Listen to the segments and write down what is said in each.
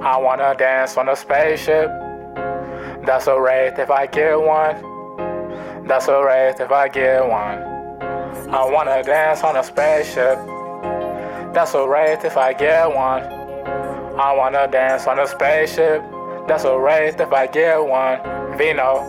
I wanna dance on a spaceship. That's a wraith if I get one. That's a wraith if I get one. I wanna dance on a spaceship. That's a wraith if I get one. I wanna dance on a spaceship. That's a wraith if I get one. Vino.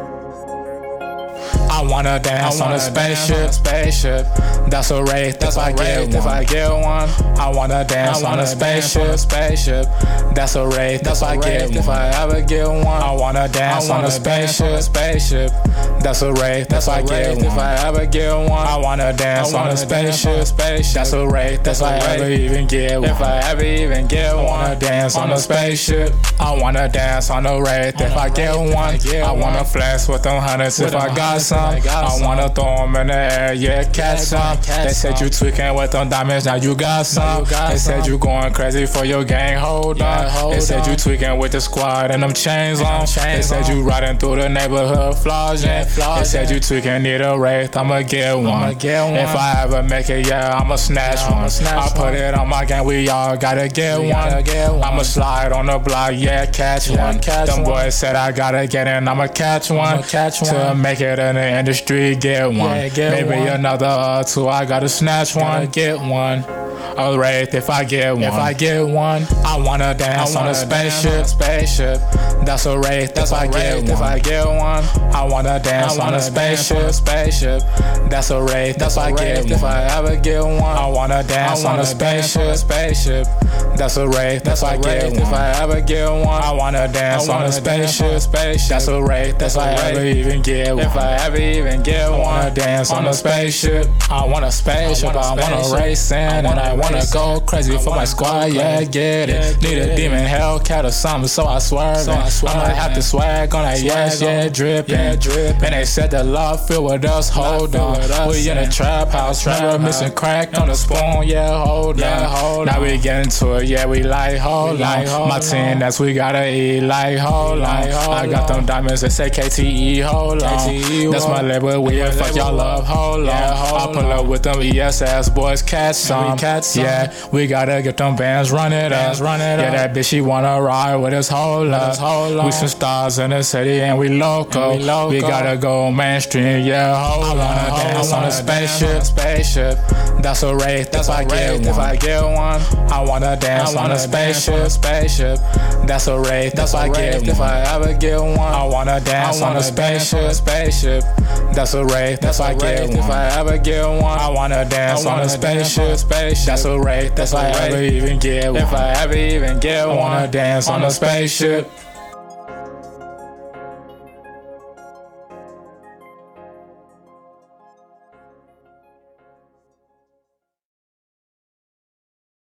I wanna dance on a spaceship. That's a wraith if I get one. I wanna dance on a spaceship. That's a wraith if I get one. If I ever get one. I wanna dance on a spaceship. That's a wraith if I get one. If I ever get one. I wanna dance on a spaceship. That's a wraith if I ever even get one. If I ever even get one. I wanna dance on a spaceship. I wanna dance on a wraith if I get one. I wanna flex with them hundreds if I got some. I wanna throw them in the air, yeah, catch some. They said you tweaking with them diamonds, now you got some. They said you going crazy for your gang, hold on. They said you tweaking with the squad and them chains on. They said you riding through the neighborhood flogging. They said you tweaking, need a wraith, I'ma get one. If I ever make it, yeah, I'ma snatch one. I put it on my gang, we all gotta get one. I'ma slide on the block, yeah, catch one. Them boys said I gotta get in, I'ma catch one. To make it in the industry, get one. Maybe another two, I gotta snatch one. Get one. A wraith if I get one. If I get one, I wanna dance on a spaceship. That's a wraith if I get one. If I get one, I wanna dance on a spaceship. That's a wraith if I get one. If I ever get one, I wanna dance on a spaceship. That's a wraith if I get one. If I ever get one, I wanna dance on a spaceship. That's a wraith if I ever even get one. If I ever even get one, I wanna dance on a spaceship. I want a spaceship, I wanna race in, and I wanna go crazy for my squad, yeah, get it. Need a demon Hellcat or something, so I swerve. I might have to swag on that, yes, yeah, drippin'. And they said the love filled with us, hold on. We in a trap house, never missing crack on the spoon, yeah, hold on. Now we get into it, yeah, we like, hold on. My team, that's we gotta eat, like, hold on. I got them diamonds that say KTE, hold on. That's my label, we fuck y'all love, hold on. I pull up with them ESS boys, catch some. Yeah, we gotta get them bands, run it up. Yeah, that bitch, she wanna ride with us, hold up. We some stars in the city and we local. We gotta go mainstream, yeah, hold on. I wanna dance on a spaceship. That's a wraith if I get one. If I get one, I wanna dance on a spaceship. That's a wraith if I get one. If I ever get one, I wanna dance on a spaceship. That's a wraith if I get one. If I ever get one, I wanna dance on a spaceship. That's a wraith if I ever even get one. If I ever even get one, I wanna dance on a spaceship.